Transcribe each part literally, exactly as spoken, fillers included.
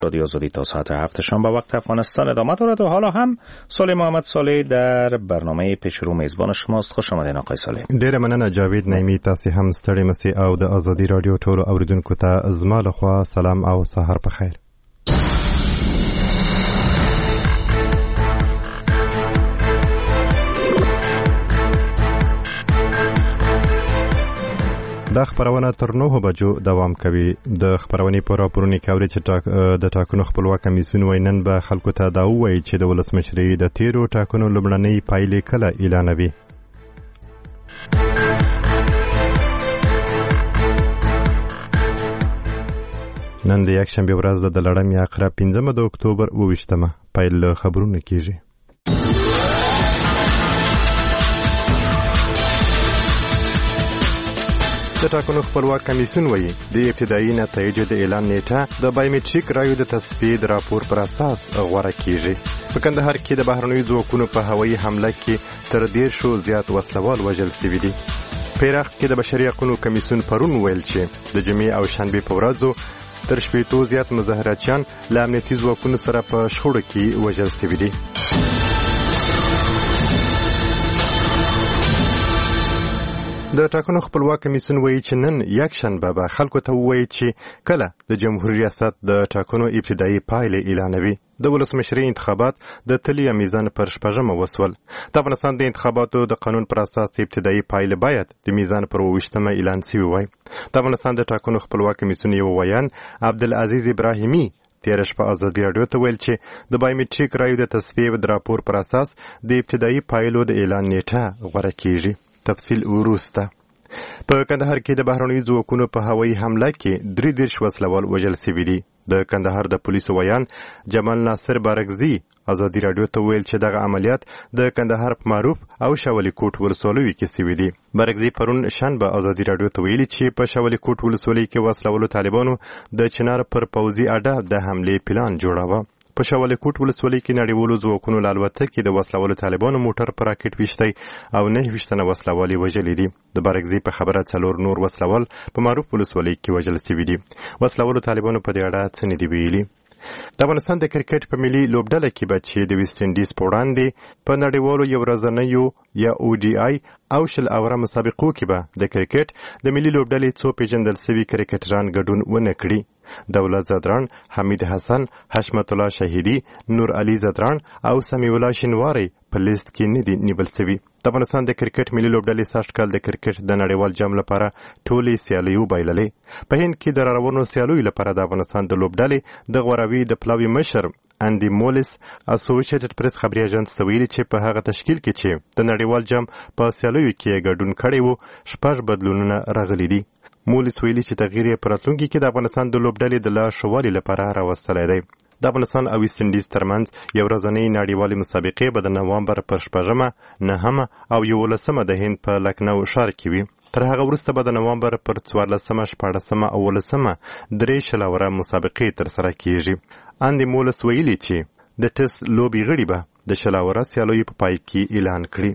رادیو آزادی تا ساعت هفت شام با وقت افغانستان ادامه دارد و حالا هم صالح محمد صالح در برنامه پیشرو میزبان شماست. خوش آمدین آقای صالح. ډیره مننه جاوید نعیمی، تاسو هم ستړي مسئ او د آزادی رادیو ټولو اوریدونکو ته زما لخوا سلام او سهار په خیر. دا خبرونه تر نهو بجو دوام کوي. د خبرونې په راپورونو کې اوري چې د ټاکنو خپلواک کمیسیون وینن به خلکو ته دا وایي چې د ولسمشرۍ د تیرو ټاکنو لومړنۍ پایلې کله اعلانوي. نن د یکشنبې ورځ د لړم یا عقرب پنځمه د اکتوبر اوویشتمه پیل له خبرونو کیږي. د ټاکنو خپلواک کمیسیون وایي د ابتدایي نتایجو د اعلان نیټه د بایومټریک رایو د تصفیې د راپور پر اساس غوره کیږي. په کندهار کې د بهرنیو ځواکونو په هوایي حمله کې تر دیرشو زیات وسلوال وژل شوي دي. په عراق کې د بشري حقوقو کمیسیون پرون ویل چې د جمعې او شنبې په ورځو تر شپېتو زیات مظاهراتچیان له امنیتي ځواکونو سره په شخړو کې وژل شوي دي. د ټاکنو خپلواک کمیسیون وایي چې نن یکشنبه به خلکو ته ووایي چې کله د جمهوریت ریاست د ټاکنو ابتدایي پایلې اعلانوي. د ولسمشرۍ انتخابات د تلي میزان پر شپږمه وسول. د افغانستان د انتخاباتو د قانون پر اساس ابتدایي پایلې باید د میزان پر اوویشتمه اعلان شوي وای. د افغانستان د ټاکنو خپلواک کمیسیون یو ویان عبدالعزیز ابراهیمي تیر شپه آزادي رادیو ته ویل چې د بایومټریک رایو د تصفیې د راپور پر اساس د ابتدایي پایلو د اعلان نیټه غوره کیږي. تفصیل وروسته. په کندهار کې د بهرنیو ځواکونو په هوایي حمله کې درې دیرش وسلوال وژل شوي دي. د کندهار د پولیسو ویان جمال ناصر بارګزي آزادي رادیو ته ویل چې دغه عملیات د کندهار په معروف او شاولي کوټ ولسوالیو کې شوي دي. بارګزي پرون شنبه آزادي رادیو ته ویلي چې په شاولي کوټ ولسوالۍ کې وسلوالو طالبانو د چنار پر پوځي اډه د حملې پلان جوړاوه. په شاولي کوټ ولسوالۍ کې نړیوالو ځواکونو له الوتکې د وسلوالو طالبانو موټر پر راکټ ویشتی او نهه ویشت تنه وسلوال یې وژلي دي. د بارګزي په خبره څلور نور وسلوال په معروف ولسوالۍ کې وژل شوي دي. وسلوالو طالبانو په دې اړه څه نه دي ویلي. د افغانستان د کرکټ په ملي لوبډله کې به چې د ویسټ انډیز په وړاندې په نړیوالو یو ورځنیو یا او ډي آی او شل اوره مسابقو کې به د کرکټ د ملي لوبډلې څو پیژندل شوي کرکټران ګډون ونه کړي. دولت زدران، حمید حسن، حشمت الله شهیدی، نور علي زدران او سمیع الله شینواری په لیست کې نه دي نیول شوي. د افغانستان د کرکټ ملي لوبډلې سږ کال د کرکټ د نړیوال جام لپاره ټولې سیالۍ وبایللې. په هند کې د راروانو سیالیو لپاره د افغانستان د لوبډلې د غوراوي د پلاوي مشر اندي مولس اسوسییټډ پریس خبري اژانس ته ویلي چې په هغه تشکیل کې چې د نړیوال جام په سیالیو کې ګډون کړی وو شپږ بدلونونه راغلي دي. مولس ویلي چې تغییر یې په راتلونکي کې د افغانستان د لوبډلې د لا ښه والي لپاره راوستلی دی. د افغانستان او ویسټ انډیز ترمنځ یو ورځنۍ نړیوالې مسابقې به د نوامبر پر شپږمه، نهمه او یولسمه د هند په لکنو ښار کې وي. تر هغه وروسته به د نوامبر پر څوارلسمه، شپاړسمه او اوولسمه درې شلوره مسابقې ترسره کیږي. اندي مولس ویلي چې د ټس لوبې غړي به د شلوره سیالیو په پای کې اعلان کړي.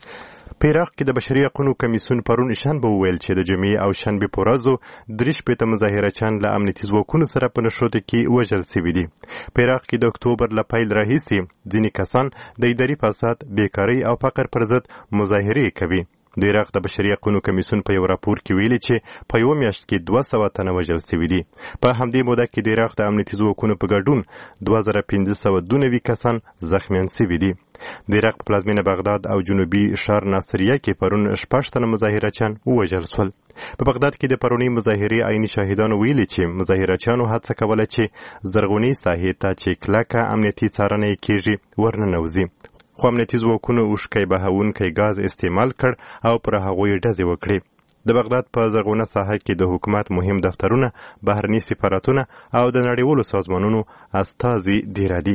په عراق کې د بشري حقوقو کمیسیون پرون شنبه وویل چې د جمعې او شنبې په ورځو درې شپېته مظاهرچیان له امنیتي ځواکونو سره په نښتو کې وژل شوي دي. په عراق کې د اکتوبر له پیل راهیسې ځینې کسان د اداري فساد، بیکارۍ او فقر پر ضد مظاهرې کوي. د عراق د بشري حقوقو کمیسیون په یو راپور کې ویلي چې په یوه میاشت کې دوه سوه تنه وژل شوي دي. په همدې موده کې د عراق د امنیتي ځواکونو په ګډون دوه زره پنځه سوه دوه نوي کسان زخمیان شوي دي. د عراق په پلازمینه بغداد او جنوبي ښار ناصریه کې پرون شپږ تنه مظاهرچیان ووژل شول. په بغداد کې د پرونۍ مظاهرې عیني شاهدانو ویلي چې مظاهرچیانو هڅه کوله چې زرغونې ساحې ته چې کلکه امنیتي څارنه یې کیږي ورننوځي. خو امنیتي ځواکونو اوښکی بهونکی ګاز استعمال کړ او پر هغوی ډزې وکړې. د بغداد په زرغونه ساحه کې د حکومت مهم دفترونه، بهرني سفارتونه او د نړیوالو سازمانونو استازي ډېر دي.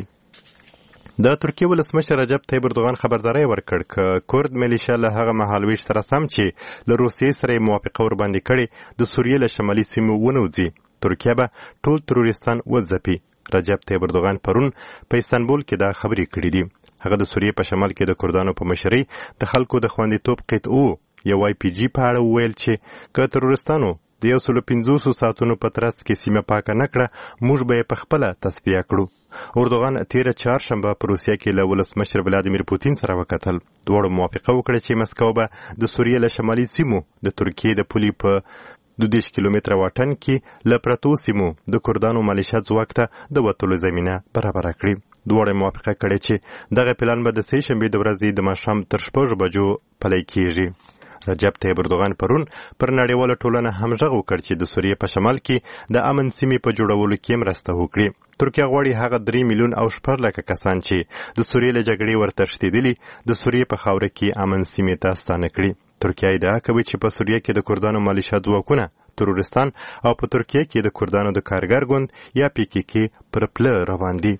د ترکیې ولسمشر رجب طیب اردوغان خبرداری ورکړ چې کورد میلیشیا له هغه مهالویش سره سم چې له روسیې سره موافقه ورباندې کړې د سوریې له شمالي سیمو ونوځي. ترکیه به ټول تروریستان وځپي. رجب طیب اردوغان پرون په استانبول کې دا خبرې کړې دي. هغه د سوریې په شمال کې د کردانو په مشرۍ د خلکو د خوندیتوب قطعو یو آی پی جی په اړه وویل چې که تروریستانو د د یو سلو پنځوسو ساعتونو په ترڅ کې سیمه پاکه نه کړه، موږ به یې په خپله تصفیه کړو. اردوغان تیره چهارشنبه په روسیه کې له ولسمشر ولادیمیر پوتین سره وکتل. دواړو موافقه وکړه چې مسکو به د سوریې له شمالي سیمو د ترکیې د پولې په دو دیش کیلومتره واټن کې له پرتو سیمو د کردانو مالیشه ځواک ته د وتلو زمینه برابره کړي. دواړه موافقه کړې چې دغه پلان به د سې شنبې د ورځې د ماښام تر شپږو بجو پلی کیږي. رجب طیب اردوغان پرون پر نړیواله ټولنه هم غږ وکړ چې د سوریې په شمال کې د امن سیمې په جوړولو کې مرسته وکړي. ترکیه غواړي هغه درې میلیون او شپږ لکه کسان چې د سوریې له جګړې ورتښتېدلي د سوریې په خاوره کې امن سیمې ته ستانه کړي. ترکیه ادعا کوي چې په سوریه کې د کردانو مالیشه ځواکونه، ترورستان او په ترکیه کې د کردانو د کارګر ګوند یا پی کې کې پر پله روان دي.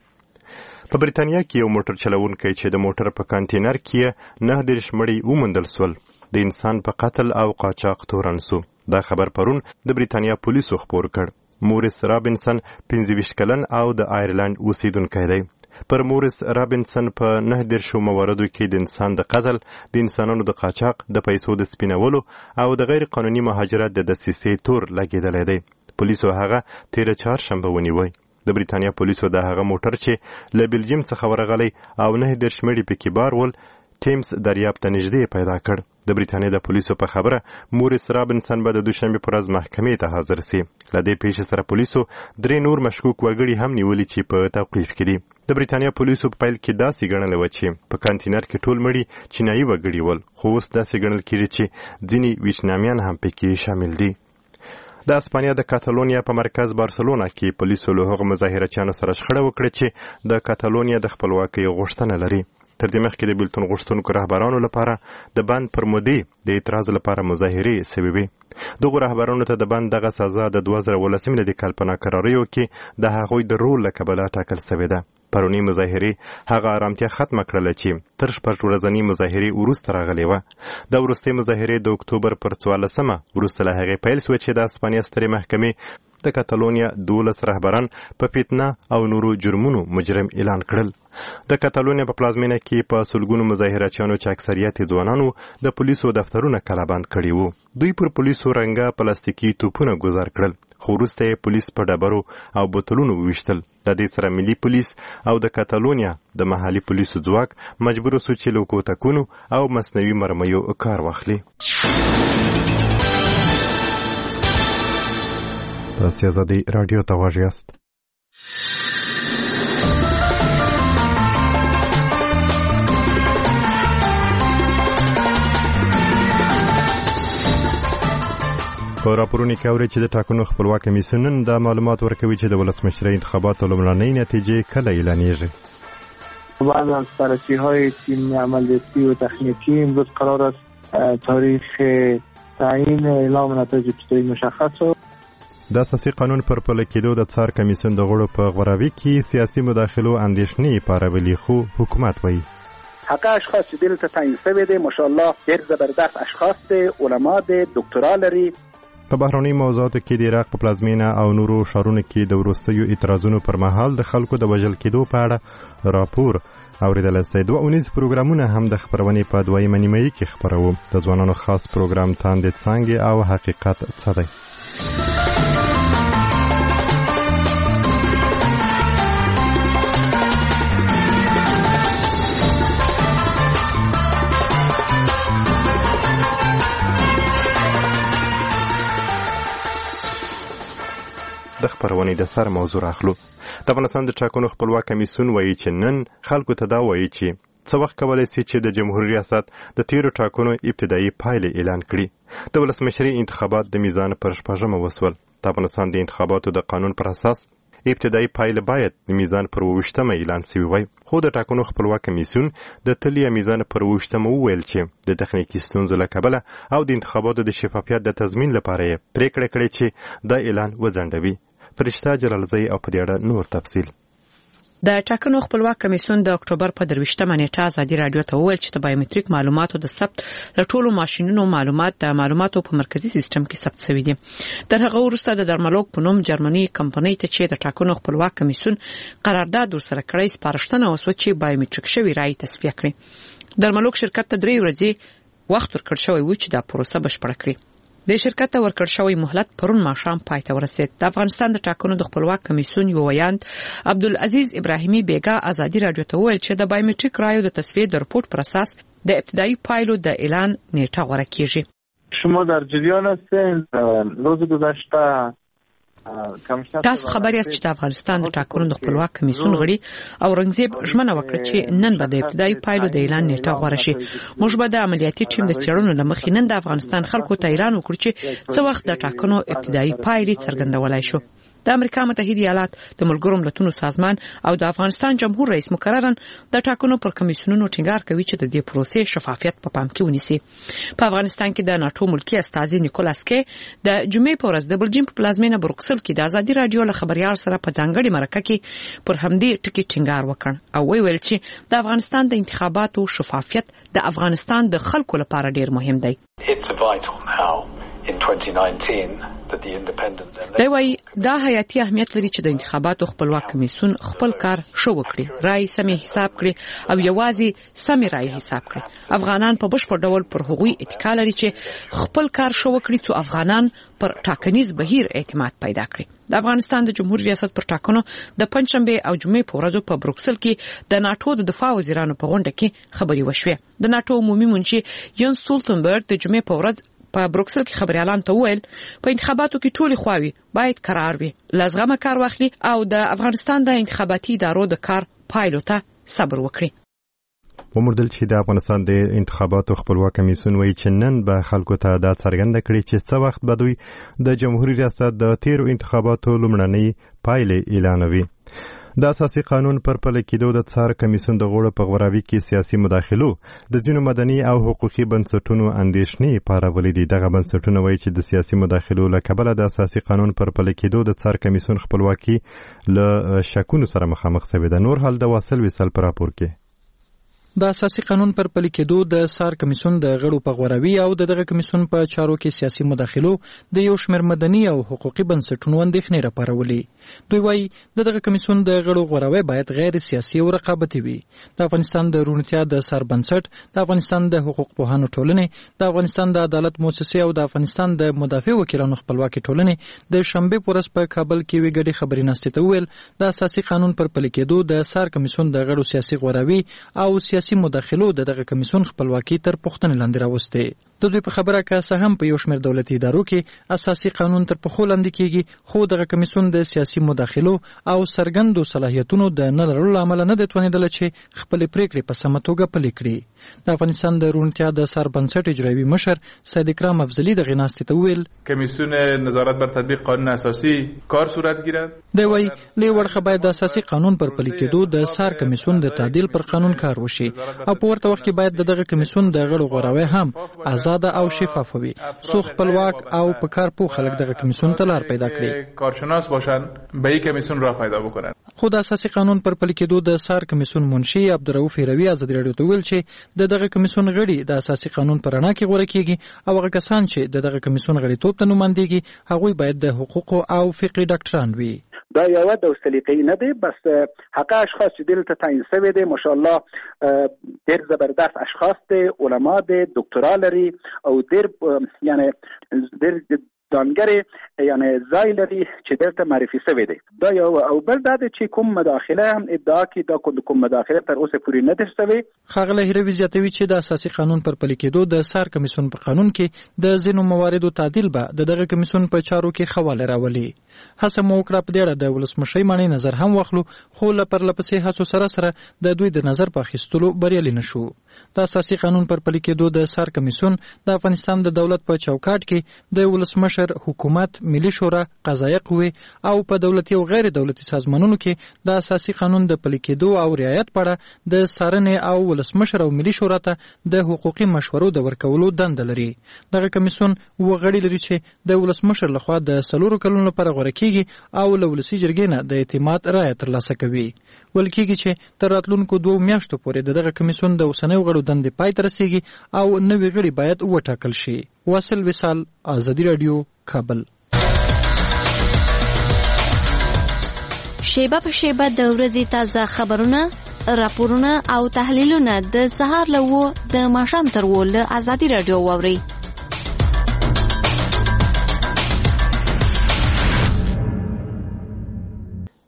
په بریتانیا کې یو موټر چلوونکی چې د موټر په کانټینر کې نه دېرش مړي وموندل سول، د انسان په قتل او قاچاق تورن سو. دا خبر پرون د بریتانیا پولیسو خپور کړ. مورس رابنسن پنځه ویشت کلن او د آیرلند اوسیدونکی دی. پر مورس رابنسن په نه دېرشو مواردو کې د انسان د قتل، د انسانانو د قاچاق، د پیسو د سپینولو او د غیر قانوني مهاجرت د دسیسې تور لګېدلی دی. پولیسو هغه تیره چهارشنبه ونیوی. د بریتانیا پولیسو د هغه موټر چې له بلجیم څخه ورغلی او نه دېرش مړي پکې بار ول، ټیمز دریاب ته نږدې پیدا کړ. د بریتانیا د پولیسو په خبره مورس رابنسن به د دوشنبې په ورځ محکمې ته حاضر سي. له دې پیښې سره پولیسو درې نور مشکوک وګړي هم نیولي چې په توقیف کې دي. د بریتانیا پولیسو په پیل کې داسې ګڼله وه چې په کانټینر کې ټول مړي چینایي وګړي ول، خو اوس داسې ګڼل کېږي چې ځینې ویتنامیان هم پکې شامل دي. د اسپانیا د کاتالونیا په مرکز بارسلونا کې پولیسو له هغو مظاهرچیانو سره شخړه وکړه چې د کاتالونیا د خپلواکۍ غوښتنه لري. تر دې مخکې د بیلتون غوښتونکو رهبرانو لپاره د بند پر مودې د اعتراض لپاره مظاهرې سوي وې. دغو رهبرانو ته د بند دغه سزا د دوه زره اوولس د کال په ناکراریو کې د هغوی د رول له کبله ټاکل سوې ده. پرونی مظاهرې هغه ارامتیا ختمه کړله چې تر شپږ ورځنۍ مظاهرې وروسته راغلې وه. د وروستۍ مظاهرې د اکتوبر پر څوارلسمه وروسته له هغې پیل سوه چې د اسپانیا سترې محکمې د کاتالونیا دولس رهبران په فتنه او نورو جرمونو مجرم اعلان کړل. د کاتالونیا په پلازمینه کې په سلګونو مظاهرچیانو چې اکثریت ځوانانو د پولیسو دفترونه کلابند کړي وو. دوی پر پولیسو رنګه پلاستیکي توپونه ګذار کړل، خو وروسته یې پولیس په ډبرو او بوتلونو وویشتل. د دې سره ملي پولیس او د کاتالونیا د محلي پولیسو ځواک مجبور سو چې له کوتکونو او مصنوعي مرمیو کار واخلي. تاسو آزادی رادیو ته غوږ یاست. په راپورونو کې اوري چې د ټاکنو خپلواک کمیسیون د معلومات ورکوي چې د ولسمشرۍ انتخاباتو لومړنۍ نتیجې کله اعلانیږي. بعد از بررسی‌های تیم عملیاتی و تکنیکی امروز قرار است تاریخ تعیین اعلام نتایج ابتدایی مشخص شد. د اساسي قانون پر پلي کېدو د څار کمیسیون د غړو په غوراوي کې سیاسي مداخلو اندېښنې پارولي، خو حکومت وایي حق اشخاص چې دلته تعیین شوي دي ماشاءالله ډېر زبردست اشخاص دي، علما دي، دکترا لري. په بهرنۍ موضوعاتو کې د عراق په پلازمینه او نورو ښارونو کې د وروستیو اعتراضونو پر مهال د خلکو د وژل کېدو په اړه راپور اورېدلی سئ. دوه اونیز پروګرامونه هم د خپرونې په دویمه نیمایي کې خپروو. د ځوانانو خاص پروګرام تاندې څانګې او حقیقت څه دی؟ د خپرونې د سر موضوع راخلو. د افغانستان د ټاکنو خپلواک کمیسیون وایي چې نن خلکو ته دا وایي چې څه وخت کولی سي چې د جمهوري ریاست د تیرو ټاکنو ابتدایي پایلې اعلان کړي. د ولسمشرۍ انتخابات د میزان پر شپږمه وسول. د افغانستان د انتخاباتو د قانون پر اساس ابتدایي پایله باید د میزان پر اوویشتمه اعلان سوي وای، خو د ټاکنو خپلواک کمیسیون د تلیا میزان پر اوویشتمه وویل چې د تخنیکي ستونزو له کبله او د انتخاباتو د شفافیت د تضمین لپاره یې پریکړه کړې چې دا اعلان وځنډوي. فرشته جلالزی او په دې اړه نور تفصیل. د ټاکنو خپلواک کمیسیون د اکتوبر په درویشتمه نیټه ازادي رادیو ته وویل چې د بایومټریک معلوماتو د ثبت د ټولو ماشینونو معلومات د معلوماتو په مرکزی سیستم کې ثبت شوي دي. تر هغه وروسته د درملوک په نوم جرمني کمپنۍ ته چې د ټاکنو خپلواک کمیسیون قرارداد ورسره کړی سپارښتنه وسوه چې بایومټریک شوی رای تصفیه کړي. درملوک شرکت ته درې ورځې وخت ورکړ شوی و چې دا پروسه بشپړه کړي. د شرکت ته ورکړ شوی مهلت پرون ماښام پای ته ورسید. د افغانستان د ټاکنو د خپلواک کمیسیون یو ویاند عبدالعزیز ابراهیمي بیګا ازادي رادیو ته وویل چې د بایومټریک رایو د تصفیې د رپورت پر اساس د ابتدایي پایلو د اعلان نیټه غوره کیږي. شما در جریان هستین. روز گذشته تاسو خبر یاست چې د افغانستان د ټاکنو د خپلواک کمیسیون غړي او رنګزیب ژمنه وکړه چې نن به د ابتدایي پایلو د اعلان نیټه غوره شي. موږ به د عملیاتي ټیم د څېړنو لمخې نن د افغانستان خلکو ته اعلان وکړو چې څه وخت د ټاکنو ابتدایي پایلې څرګندولای شو. د امریکا متحده ایالات د ملګرو ملتونو سازمان او د افغانستان جمهور رئیس مقررن د ټاکنو پر کمیسیونونو ټینګار کوي چې د دې پروسې شفافیت په پام کې ونیسي. په افغانستان کې د ناتو ملکی استازي نیکولاس کې د جمعې په ورځ د بلجیم په پلازمینه بروکسل کې د ازادي رادیو له خبريال سره په ځانګړي مرکه کې پر همدې ټکی ټینګار وکړ او ویل چې د افغانستان د انتخاباتو شفافیت د افغانستان د خلکو لپاره ډیر مهم دی. دا وایي دا حیاتي اهمیت لري چې د انتخاباتو خپلواک کمیسیون خپل کار شو وکړي، رای سمې حساب کړي او یوازې سمې رای حساب کړي. افغانان په بشپړ ډول پر هغوی اتکا لري چې خپل کار شو وکړي څو افغانان پر ټاکنیز بهیر اعتماد پیدا کړي. د افغانستان د جمهوریت ریاست پر ټاکنو د پنځشنبه او جمعې په ورځو په بروکسل کې د ناتو د دفاع وزیرانو په غونډه کې خبري وشوه. د ناتو عمومي منشي یون سټولتنبرګ د جمعې په ورځ په بروکسل کې خبريالان ته وویل په انتخاباتو کې ټولي خواوي باید قرار وي، لازمه کار واخلي او د افغانستان د انتخاباتي ادارو د کار پایلو ته صبر وکړي. ومردل چې د افغانستان د انتخاباتو خپلواک کمیسیون وایي چې نن به خلکو ته دا څرګنده کړي چې څه وخت به دوی د جمهوریت ریاست د تیرو انتخاباتو لومړنۍ پایلې اعلانوي. د اساسي قانون پر پلي کېدو د څار کمیسیون د غړو په غوراوي کې سیاسي مداخلو د ځینو مدني او حقوقي بنسټونو اندېښنې پارولې دي. دغه بنسټونه وایي چې د سیاسي مداخلو له کبله د اساسي قانون پر پلي کېدو د څار کمیسیون خپلواکي له شکونو سره مخامخ شوې ده. نور حال د واصل وصل پر راپور کې د اساسي قانون پر پلي کېدو د سار کمیسیون د غړو په غوراوي او دغه کمیسیون په چارو کې سیاسي مداخلو د یو شمېر مدني او حقوقي بنسټونو اندېښنې راپارولې. دوی وایي د دغه کمیسیون د غړو غوراوي باید غیر سیاسي او رقابتي وي. د افغانستان د روڼتیا د سار بنسټ، د افغانستان د حقوق پوهانو ټولنې، د افغانستان د عدالت مؤسسې او د افغانستان د مدافع وکیلانو خپلواکي ټولنې د شنبه په ورځ په کابل کې وی ګډي خبري ناستې ته ویل د اساسي قانون پر پلي کېدو د سار کمیسیون د غړو سیاسي غوراوي او سیاسي مداخلو د دغه کمیسیون خپلواکي تر پوښتنې لاندې راوستې. د دوی په خبره که څه هم په یو شمېر دولتي ادارو کې اساسي قانون تر پښو لاندې کېږي، خو دغه کمیسیون د سیاسي مداخلو او څرګندو صلاحیتونو د نه لرلو له امله نه دی توانېدلی چې خپلې پرېکړې په سمه توګه پلي کړي. د افغانستان د روڼتیا د سر بنسټ اجرایوي مشر سید اکرام افضلي دغې ناستې ته وویل کمیسیون نظارت بر تطبیق قانون اساسی کار صورت گیرد. دی وایي له یو اړخه باید د اساسي قانون پر پلي کېدو د سار کمیسیون د تعدیل پر قانون کار وشي او په ورته وخت کې باید د دغه کمیسیون د غړو غوراوي هم آزاد او شفاف وي، څو خپلواک او په کار پوه خلک دغه کمیسیون ته لار پیدا کړي، کارشناس باشن به این کمیسیون راه پیدا بکنن. خو د اساسي قانون پر پلي کېدو د سار کمیسیون منشي عبدالرؤف هروي ازادي رادیو ته ویل چې د دغه کمیسیون غړي د اساسي قانون پر رڼا کې غوره کیږي او هغه کسان چې د دغه کمیسیون غړیتوب ته نمایندګي هغوی باید د حقوقو او فقهي ډاکټران وي. دا یو د سلیقې نه دی، بس حق اشخاص چې دلته تعیین شوی دي ماشاءالله ډېر زبردست اشخاص دي، علما دي، دکترا لري او ډېر یعنی ډېر دانګری یعنی ځای لري چې دلته معرفي شوی دی. دا یو او بل دا چې کوم مداخله هم ادعا کوي دا کوم مداخله تر اوسه پورې نه ده شوی. ښاغلی هروي زیاتوي چې د اساسي قانون پر پلي کېدو د سار کمیسیون په قانون کې د ځینو مواردو تعدیل به د دغه کمیسیون په چارو کې خواله راولي. هڅه مو وکړه په دې اړه د ولسمشر مانی نظر هم واخلو، خو له پرلپسې هڅو سره سره د دوی د نظر په اخیستلو بریالي نشو. د اساسي قانون پر پلي کېدو د سار کمیسیون د افغانستان د دولت په چوکاټ کې د ولسمشر حکومت، ملي شورا، قضایه قوې او په دولتي او غیر دولتي سازمانونو کې د اساسي قانون د پلي کېدو او رعایت په اړه د څارنې او ولسمشر او ملي شورا ته د حقوقي مشورو د ورکولو دنده لري. دغه کمیسیون وغړي لري چې د ولسمشر لخوا د څلورو کلونو لپاره غوره کیږي او له ولسي جرګې نه د اعتماد رعایت ترلاسه کوي. ویل کېږي چې تر راتلونکو دوو میاشتو پورې د دغه کمیسیون د اوسنیو غړو دندې پای ته رسیږي او نوي غړي باید وټاکل شي. واصل وصال، ازادي رادیو، کابل. شیبه په شیبه د ورځې تازه خبرونه، راپورونه او تحلیلونه د سهار له وو د ماښام تر وو له ازادي رادیو واوري.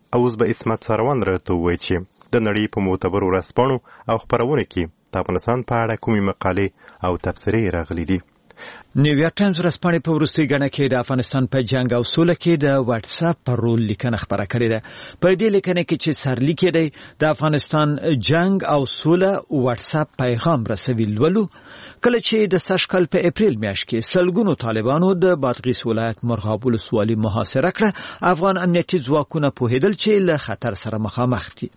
او اوس به اسمت ساروان راته ووایي چې د نړۍ په معتبرو ورځپاڼو او خپرونو کې د افغانستان په اړه کومې مقالې او تبصرې راغلي دي. نیویارک ټایمز ورځپاڼې په وروستۍ ګڼه کې د افغانستان په جنگ او سوله کې د واتس اپ پر رول لیکنه خبره کړې ده. په دې لیکنه کې چې سرلیک دی د افغانستان جنگ او سوله واتس اپ پیغام رسوي لولو، کله چې د سشکل په اپریل میاشت کې سلګونو طالبانو د بادغیس ولایت مرغاب ولسوالي محاصره کړه، افغان امنیتي ځواکونه پوهېدل چې له خطر سره مخامخ دي.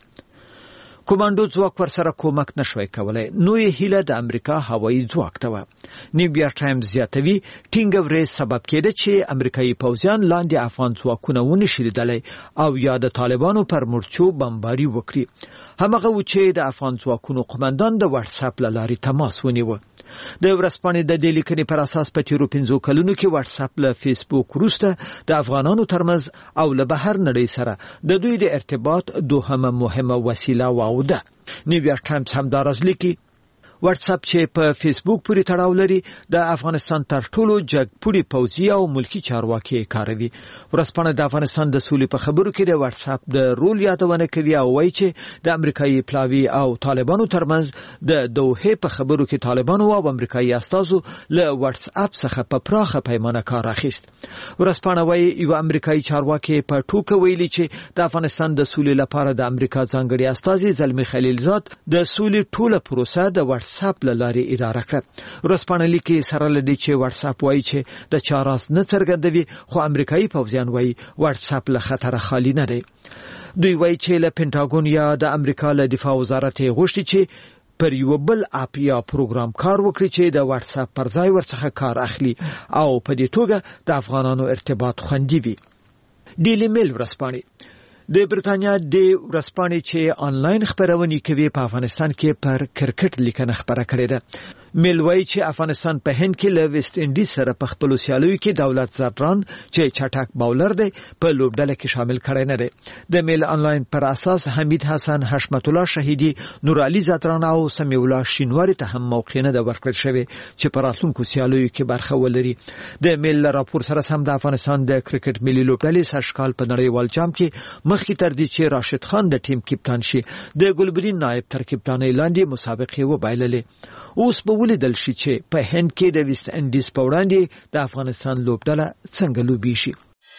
کوماندو ځواک ورسره کومک نشوي کولای، نو یې هیله د امریکا هوایي ځواک ته و. نیویارک ټایمز زیاتوي ټینګ ورې سبب کېده چې امریکایي پوځیان لاندې افغان ځواکونه ونشي لیدلی او یا د طالبانو پر مورچو بمباري وکړي. همغه و چې د افغان ځواکونو قومندان د واتس اپ له لارې تماس ونیو. د ورځپاڼې د دې لیکنې پر اساس په تیرو پنځو کلونو کې واتس اپ له فیسبوک وروسته د افغانانو ترمنځ او له بهر نړۍ سره د دوی د ارتباط دوهمه مهمه وسیله واوده. نیویارک ټایمز هم دا راز لیکي واتس اپ چې په فیسبوک پورې تړاو لري د افغانستان تر ټولو جګپوړي پوځي او ملکی چارواکي کاروي. ورځپاڼه د افغانستان د سولې په خبرو کې د واتس اپ د رول یادونه کوي او وایي چې د امریکایي پلاوي او طالبانو ترمنځ د دوحه په خبرو کې طالبانو او امریکایي استازو له واتس اپ څخه په پراخه پیمانه کار اخیست. ورځپاڼه وایي یو امریکایي چارواکي په ټوکه ویلي چې د افغانستان د سولې لپاره د امریکا ځانګړي استازي زلمی خلیلزاد د سولې ټوله پروسه د واتس اپ له لارې اداره کړه. ورځپاڼه لیکي سره لدی چې واتس اپ وایي چې د چاراس نه څرګندوي، خو امریکایي پوځیان وایي واتس اپ له خطر خالی نه دی. دوی وایي چې له پینټاګون یا د امریکا له دفاع وزارت غوښتي چې پر یو بل اپ یا پروګرام کار وکړي چې د واتس اپ پر ځای ورڅخه کار اخلي او په دې توګه د افغانانو ارتباط خوندي وي. ډیلی میل ورځپاڼه د برتانیا د ورځپاڼې چې آنلاین خبرونه کوي په افغانستان کې پر کرکټ لیکنه خبره کړې ده. میل وایي چې افغانستان په هند کې له ویسټ انډیز سره په خپلو سیالیو کې دولت زردران چې چټک باولر دی په لوبډله کې شامل کړی نه دی. د میل آنلاین پر اساس حمید حسن، حشمت الله شهیدی، نور علي زردران او سمیع الله شینواری ته هم موقع نه ورکړل شوی چې په راتلونکو سیالیو کې برخه ولري. د میل راپور سره سم د افغانستان د کرکټ ملي لوبډلې سشکال په نړیوال جام کې مخکې تر دې چې راشد خان د ټیم کپتان شي د ګلبدین نائب تر کپتانۍ لاندې مسابقې وبایللې. اوس به ولیدل شي چې په هند کې د ویسټ انډیز په وړاندې د افغانستان لوبډله څنګه لوبي شي.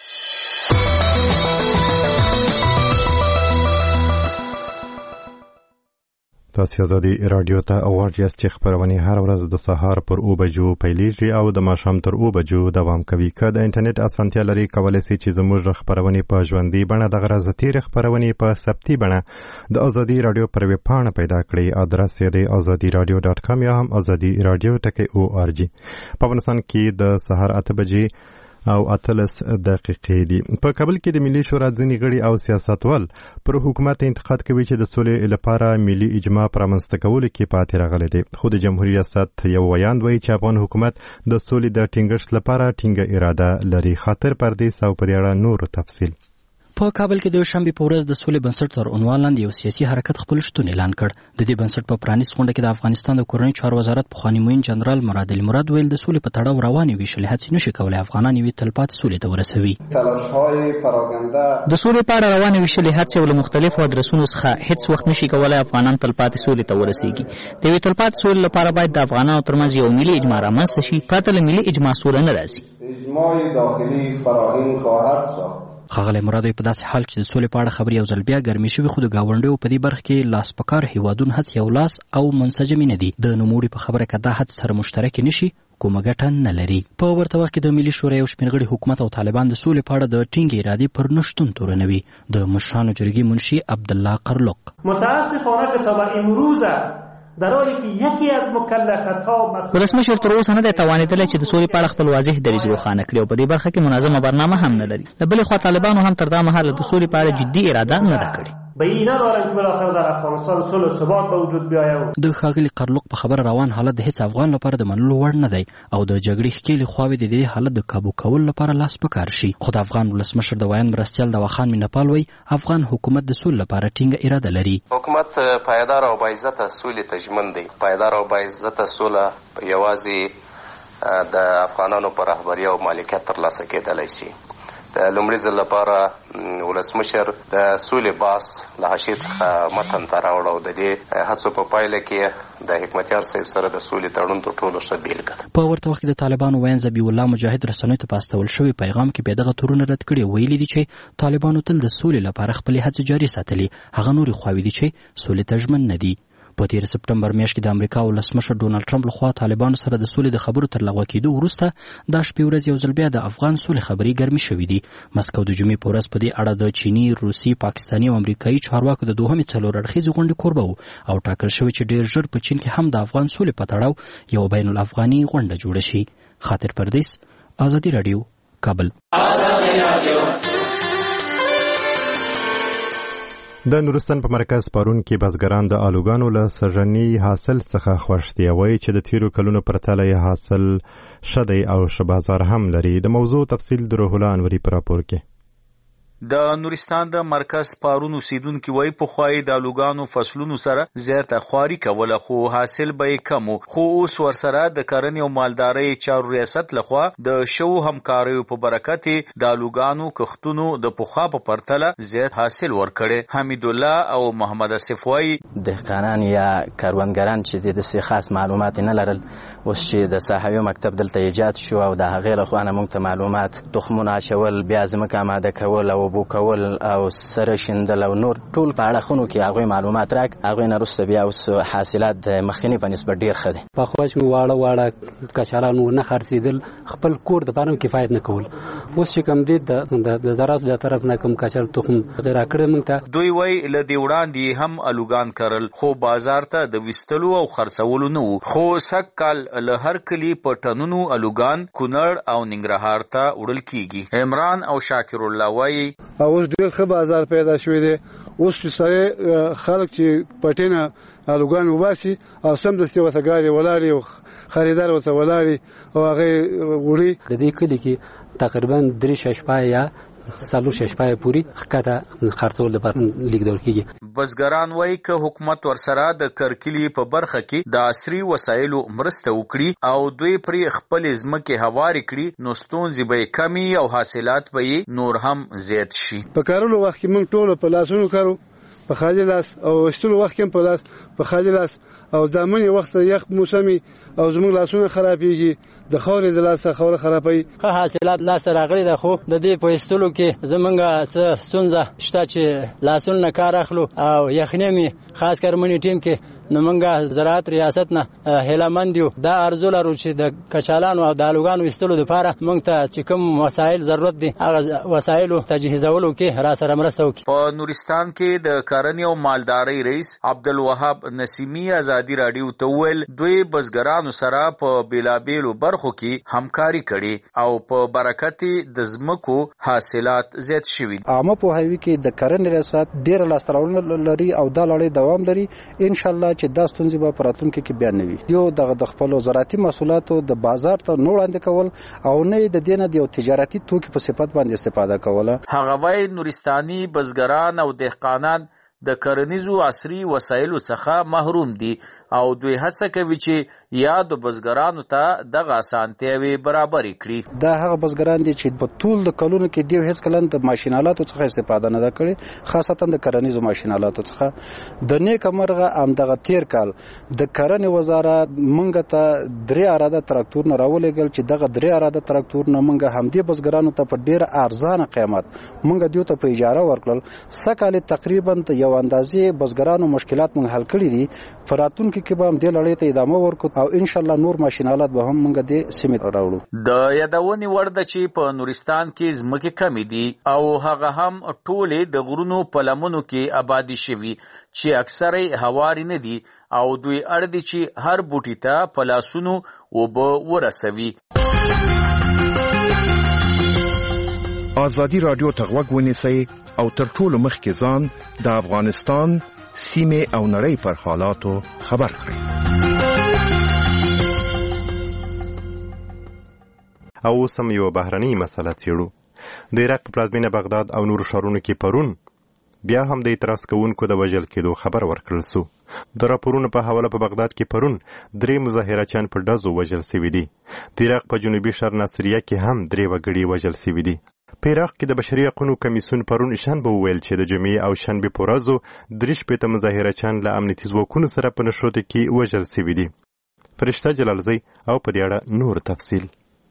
تاسو ازادي رادیو ته اورځ چې خبرونه هر ورځ د سهار پر او بجو پیلیږي او د ماښام تر او بجو دوام کوي. که د انټرنیټ اسانتیا لري کولای شي چې زموږ خبرونه په ژوندۍ بڼه د غرض تیر خبرونه په ثبتي بڼه د ازادي رادیو پر ویب پاڼه پیدا کړئ. ادرس یې د ازادي رادیو ډاټ کام یا هم ازادي رادیو ټکی او ار جی. په افغانستان کې د سهار اته بجې او اتلس دقیقې دي. په کابل کې د ملي شورا ځینې غړي او سیاستوال پر حکومت انتقاد کوي چې د سولې لپاره ملي اجماع پرامنځته کولو کې پاتې راغلی دی. خو د جمهوریت ریاست یو ویاند وایي چې افغان حکومت د سولې د ټینګښت لپاره ټینګه اراده لري. خاطر پردیس او پر اړه نور تفصیل. په کابل کې د شنبې په ورځ د سولې بنسټ تر عنوان لاندې یو سیاسي حرکت خپل شتون اعلان کړ. د دې بنسټ په پرانیست غونډه کې د افغانستان د کورنۍ چارو وزارت پخوانی معین جنرال مراد علي مراد ویل د سولې په تړاو روانې ویشلې هڅې نشي کولای افغانان یوې تلپاتې سولې ته ورسوي. د سولې په اړه روانې ویشلې هڅې له مختلفو ادرسونو څخه هیڅ وخت نشي کولای افغانان تلپاتې سولې ته ورسیږي. د یوې تلپاتې سولې لپاره باید د افغانانو ترمنځ یو ملي اجماع رامنځته شي. پرته له ملي اجماع سوله نه راځي. اجماع داخلي فراهم خواهد ساخت. ښاغلی مراد په داسې حال چې د سولې په اړه خبرې یو ځل بیا ګرمې شوي، خو د ګاونډیو په دې برخه کې لاس په کار هیوادونه هڅې یو لاس او منسجمې نه دي. د نوموړي په خبره که دا هڅې سره مشترکې نه شي کومه ګټه نه لري. په ورته وخت کې د ملي شورا یو شمېر غړي حکومت او طالبان د سولې په اړه د ټینګې ارادې پر نشتون تورنوي. د مشرانو جرګې منشي عبدالله قرلق متاسفانه که تا به امروز در حالی که یکی از مکلفات‌ها ولسمشر تر اوسه نه دی توانېدلی چې د سولې په اړه خپل واضح دریځ روښانه کړي او په دې برخه کې منظمه برنامه هم نه لري. له بلې خوا طالبانو هم تر دا مهاله د سولې په اړه جدي اراده نه ده کړې. به این ندارن که بالاخره در افغانستان صلح و ثبات به وجود بیاید. د ښاغلي قرلق په خبره روان حالت د هیڅ افغان لپاره د منلو وړ نه دی او د جګړې ښکېلې خواوې د دې حالت د کابو کولو لپاره لاس په کار شي. خو د افغان ولسمشر د ویاند مرستیال دواخان مینهپال وایي افغان حکومت د سولې لپاره ټینګه اراده لري. حکومت پایدار او باعزته سولې ته ژمن دی. پایدار او باعزته سوله یوازې د افغانانو په رهبري او مالکیت ترلاسه کېدلی شي. د لومړي ځل لپاره ولسمشر د سولې باس له حاشیې څخه متن ته راوړ او د دې هڅو په پایله کې د حکمتیار صاحب سره د سولې تړون تر ټولو ښه بیلګه ده. په ورته وخت کې د طالبانو وین ذبیح الله مجاهد رسنیو ته په استول شوی پیغام کې به دغه تورونه رد کړي، ویلي دي چې طالبانو تل د سولې لپاره خپلې هڅې جاري ساتلي، هغه نورې خواوې دي چې سولې ته ژمن نه دي. په تیر سپټمبر میاشت کې د امریکا ولسمشر ډونالډ ټرمپ لخوا طالبانو سره د سولې د خبرو تر لغوه کېدو وروسته دا شپې ورځې یو ځل بیا د افغان سولې خبرې ګرمې شوې دي. مسکو د جمعې په ورځ په دې اړه د چیني، روسي، پاکستاني او امریکایي چارواکو د دوهمې څلور اړخیزې غونډې کوربه و او ټاکل شوی چې ډېر ژر په چین کې هم د افغان سولې په تړاو یو بین الافغاني غونډه جوړه شي. خاطر پردیس، آزادي راډیو، کابل. د نورستان په مرکز پرون کې بزګران د آلوګانو له سږني حاصل څخه خوښ دي، وایي چې د تیرو کلونو پرتله یې حاصل ښه دی او ښه بازار هم لري. د موضوع تفصیل د روح الله انوري په راپور کې. د نورستان د مرکز پارون اوسیدونکي وایي پخوای د آلوګانو فصلونو سره زیاته خواري کوله خو حاصل به یې کم و، خو اوس ورسره د کرنې او مالدارۍ چارو ریاست لخوا د شو همکاریو په برکت د آلوګانو کښتونو د پخوا په پرتله زیات حاصل ورکړي. حمید الله او محمد اسف وایي دهقانان یا کاروانګران چې د دې خاص معلومات نه لرل، اوس چې د صحوي مکتب دلته ایجاد شو او د هغې لخوا نه موږ ته معلومات، تخمونه اچول، بیا ځمکه آماده کول او بو کول او سره شیندل او نور ټول په اړخونو کې هغوی معلومات راک، هغوی نه وروسته بیا اوس حاصلات د مخکیني په نسبت ډېر ښه دي. پخوا چې مې واړه واړه کچالان ونه خرڅېدل، خپل کور دپاره هم کفایت نه کول. اوس چې کوم دی د زراعتو له طرف نه کوم کچال تخم راکړی موږ ته. دوی وایي له دې وړاندې هم الوګان کرل خو بازار ته د ویستلو او خرڅولو نه و، خو سږ کال له هر کلي په ټنونو الوګان کونړ او ننګرهار ته وړل کېږي. عمران او شاکر الله وایي اوس ډېر ښه بازار پیدا شوی دی. اوس چې سړی خلک چې پټینه الوګان وباسي او سمدستي ورته ګاډي ولاړي او خریدار ورته ولاړي او هغې وړي. د دې کلي کې تقریبا درې ششپای یا څلور ششپای پورې ښکته خرڅول لپاره لیږدول کېږي. بزګران وایي که حکومت ورسره د کرکلي په برخه کې د عصري وسایلو مرسته وکړي او دوی پرې خپلې ځمکې هوارې کړي نو ستونزې به یې کمې او حاصلات به یې نور هم زیات شي. په کارولو وخت کې موږ ټول په لاسونو کارو، په خالي لاس، او ویشتلو وخت کې په لاس په خالي لاس، او د مني وخت یخ موسمي او زموږ لاسونه خرابېږي، د خاورې د لاسه خاوره خرابوي. ښه حاصلات لاسته راغلي ده، خو د دې په ایستلو کې زمونږ څه ستونزه شته چې لاسونه نه کار اخلو او یخنۍ مې خاص کر مني ټیم کې نو موږ زراعت ریاست نه هیلهمند یو. دا ارزو لرو چې د کچالانو او د الوګانو ایستلو دپاره موږ ته چې کوم وسایل ضرورت دي هغه وسایلو تجهیزولو کې را سره مرسته وکړي. په نورستان کې د کرنې او مالدارۍ رئیس عبدالوهاب نسیمي ازادي راډیو ته وویل دوی بزګرانو سره په بیلابیلو برخو کې همکاري کړي او په برکت د ځمکو حاصلات زیات شوي. عامه پوهاوي کې د کرنې ریاست ډېره لاسته راوړنه لري او دا لړۍ دوام لري. انشاءالله چې دا ستونزې به په راتلونکي کې بیا نه وي. یو دغه د خپلو زراعتي محصولاتو د بازار ته نه وړاندې کول او نه د دې نه د یو تجارتي توکي په صفت باندې استفاده کوله. هغه وایي نورستاني بزګران او دهقانان د کرنیزو عصري وسایلو څخه محروم دي او دوی هڅه کوي چې یا د بزګرانو ته دغه اسانتیاوې برابرې کړي. دا هغه بزګران دي چې په ټول د کلونو کې دیو هیڅ کله د ماشینالاتو څخه استفاده نه ده کړې، خاصتا د کرنیزو ماشینالاتو څخه. د نیک مرغه ام دغه تیر کال د کرنې وزارت مونږ ته درې اراده تراکتورونه راولېږل چې دغه درې اراده تراکتورونه مونږ همدې بزګرانو ته په ډېر ارزانه قیمت مونږ دیو ته په اجاره ورکړل. سږ کال تقریبا یو اندازې بزګرانو مشکلات مونږ حل کړي دي. په راتلونکي کې به هم دې لړۍ ته ادامه ورکړو او انشاءالله نور ماشینالات به هم موږ دې سیمې ته راوړو. د یادونې وړ ده چې په نورستان کې ځمکې کمې دي او هغه هم ټولې د غرونو په لمنو کې آبادي شوي چې اکثره هواري نه دي او دوی اړ دي چې هر بوټي ته په لاسونو اوبه ورسوي. آزادي راډیو ته غوږ ونیسئ او تر ټولو مخکې ځان د افغانستان سیمې او نړۍ پر حالاتو خبر کړئ. او اوس هم یوه بهرنۍ مسله څېړو. د عراق په پلازمینه بغداد او نورو ښارونو کې پرون بیا هم د اعتراض کوونکو د وژل کېدو خبر ورکړل سو. د راپورونو په حواله په بغداد کې پرون درې مظاهرچیان په ډزو وژل سوي دي. د عراق په جنوبي ښار ناصریه کې هم درې وګړي وژل سوي دي. په عراق کې د بشري حقوقو کمیسیون پرون شنبه وویل چې د جمعې او شنبې په ورځو درې شپېته مظاهرچیان له امنیتي ځواکونو سره په نښتو کې وژل شوي دي. فرشته جلالزی او په دې اړه نور تفصیل.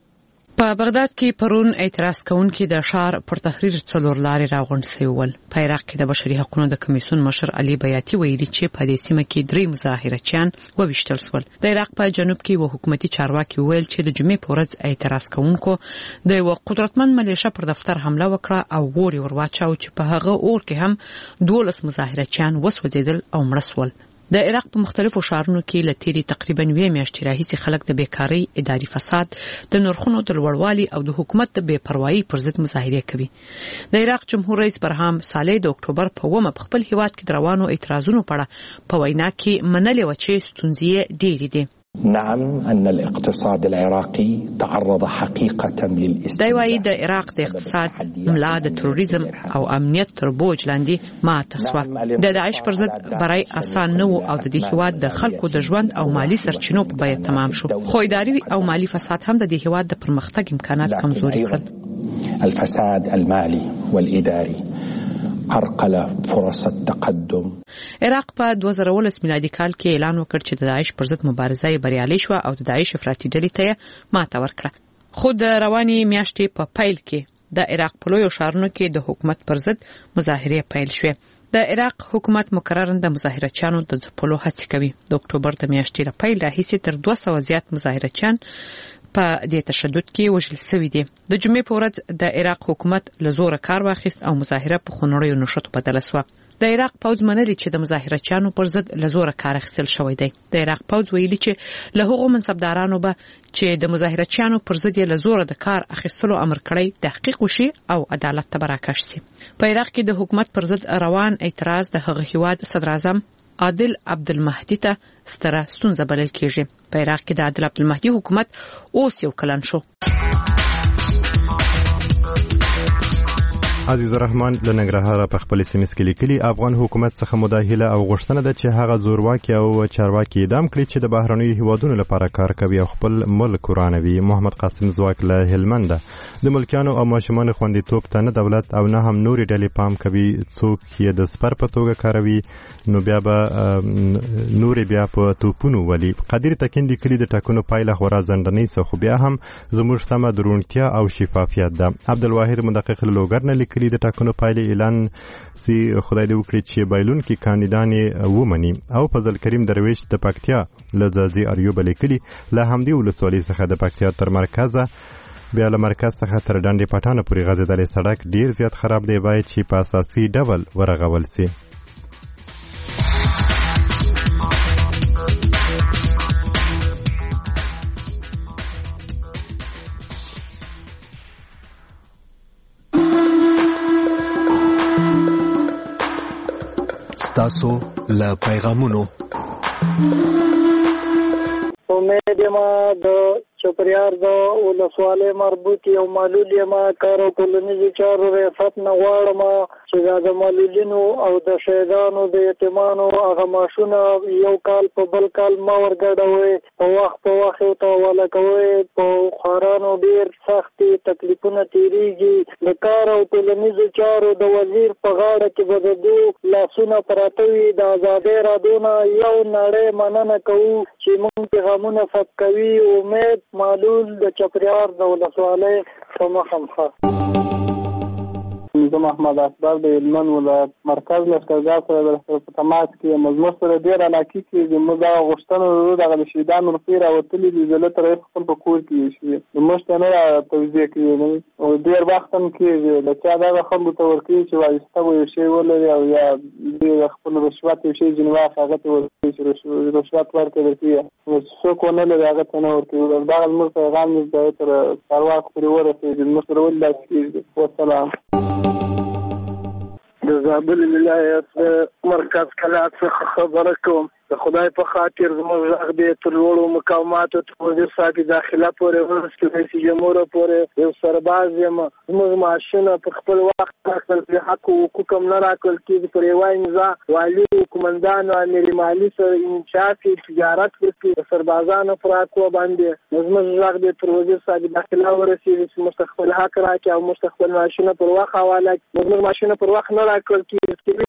په بغداد کې پرون اعتراض کوونکي د ښار پر تحریر څلور لارې راغونډ شوي ول. په عراق کې د بشري حقوقو د کمیسیون مشر علي بیاتي ویلي چې په دې سیمه کې درې مظاهرچیان وویشتل شول. د عراق په جنوب کې و حکومتي چارواکي ویل چې د جمعې په ورځ اعتراض کوونکو د یو قدرتمن ملیشه پر دفتر حمله وکړه او اور یې ورواچاو چې په هغه اور کې هم دولس مظاهرچیان وسوځېدل او مړه شول. د عراق په مختلفو ښارونو کې له تیرې تقریبا یوې میاشتې راهیسې خلک د بیکارۍ، اداري فساد، د نرخونو د لوړوالي او د حکومت د بې پروایي پر ضد مظاهرې کوي. د عراق جمهور رئیس برهام صالح د اکتوبر په اوومه په خپل هیواد کې د روانو اعتراضونو په اړه په وینا کې منلې و چې ستونزې ډېرې دي. نعم أن الاقتصاد العراقي تعرض حقيقة للاستنزاف. دی وايي د عراق د اقتصاد ملا د تروریزم او امنیت تر بوج لاندې ماته شوه. د داعش پر ضد برای آسان نه و او د دې هیواد د خلکو د ژوند او مالی سرچینو په بیه تمام شو. خو اداري او مالی فساد هم د دې هیواد د پرمختګ امکانات کمزوري کړل. الفساد المالي والإداري عرقل فرص التقدم. عراق په دوه زره ولس میلادي کال کې اعلان وکړ چې د داعش پر ضد مبارزه بریالۍ شوه او د داعش افراطي ډلې ته ماته ورکړه. خو د رواني میاشتې په پیل کې د عراق په لویو ښارونو کې د حکومت پر ضد مظاهرې پیل شوې. د عراق حکومت مقرراً د مظاهرچیانو د ځپلو هڅې کوي. د اکتوبر د میاشتې له پیل راهیسې تر دوه سوه زیات مظاهرچیان په دې تشدد کې وژل شوي دي. د جمعې په ورځ د عراق حکومت له زوره کار واخیست او مظاهره په خونړیو نښتو بدله شوه. د عراق پوځ منلي چې د مظاهرچیانو پر ضد له زوره کار اخیستل شوی دی. د عراق پوځ ویلي چې له هغو منصبدارانو به چې د مظاهرچیانو پر ضد یې له زوره د کار اخیستلو امر کړی تحقیق وشي او عدالت ته براکش شي. په عراق کې د حکومت پر ضد روان اعتراض د هغه هیواد صدر اعظم عادل عبدالمهدي ته ستره ستونزه بلل کېږي. په عراق کې د عادل عبدالمهدي حکومت اوس یو کلن شو. عزیز الرحمن له ننګرهاره په خپل سیمس کې لیکلي افغان حکومت څخه مداهله او غوښتنه ده چې هغه زورواکي او چارواکي اعدام کړي چې د بهرنیو هیوادونو لپاره کار کوي او خپل ملک ورانوي. محمد قاسم زواک له هلمند د ملکیانو او ماشومان خوندیتوب ته نه دولت او نه هم نوري ډلې پام کوي. څوک یې د سپر په توګه کاروي نو بیا به نوري بیا په توپونو ولي. قدیر تکین لیکلي د ټاکنو پایله خورا ځنډنۍ څه خو بیا هم زموږ تمه درونتیا او شفافیت ده. عبدالواحد مدقق لوګر نه لیکلي د ټاکنو پایلې اعلان سي خدای دې وکړي چې بایلونکي کاندیدان ومني. او فضل کریم درویش د پکتیا له ځاځي اریوب لیکلي له همدې ولسوالۍ څخه د پکتیا تر مرکزه بیا له مرکز څخه تر ډنډې پټانه پورې غځېدلی سړک ډیر زیات خراب دی، باید چې په اساسي ډول ورغول سي. تاسو له پیغامونو امید ما د چپریار د ولسوالۍ مربوط یو معلول یم کار او ټولنیزو چارو ریاست نه غواړم چې د معلولینو او د شهیدانو د یتیمانو هغه معاشونه یو کال په بل کال ما ورګډوي، په وخت په وخت ورته حواله کوي. په خوارانو ډېر سختې تکلیفونه تېرېږي. د کار او ټولنیزو چارو د وزیر په غاړه کې به د دوی لاسونه پراته وي. د ازادۍ رادیو نه یو نړۍ مننه کوو چې موږ پیغامونه ثبت کوي. امید معلول د چپریار د ولسوالۍ په مخه مخه. زه محمد اکبر د هلمند ولایت مرکز لښکرګاه سره په تماس کې یم. زموږ سره ډېر علاقې کېږي. موږ دغه غوښتنه لرو دغه د شهیدانو روپۍ راوتلي دي. زه له رئیس خپل په کور کې یو شي زموږ ته نه را توضیح کوي او ډېر وخت هم کېږي. د چا دغه خلکو ته ورکوي چې وایسته به یو شی ولري او یا دوی خپل رشوت یو شی ځینې وخت هغه ته ورکوي چې رشوت ورکړل کېږي. څوک ونه لري هغه ته نه ورکوي. دغه زموږ پیغام دی تر چارواکو پورې ورسېږي. زموږ سره ولې داسې کېږي. وسلام. د زابل ولایت مرکز کلات څخه خبره کوم. د خدای په خاطر زموږ غږ دې تر لوړو مقاماتو ته وزیر صاحب داخله پورې ورسېږي، رئیس جمهور پورې یو سرباز یم. زموږ معاشونه په خپل وخت راکړل، پرې حق او حقوق هم نه راکړل کېږي. پر یوه امضا والي قومندان او امیر مالي سره انشاف تجارت وکړي د سربازانو پر حقو باندې. زموږ غږ دې تر وزیر صاحب داخله ورسېږي چې مستقبل حق راکړي او مستقبل معاشونه پر وخت حواله کړي. زموږ معاشونه پر وخت نه راکړل کېږي.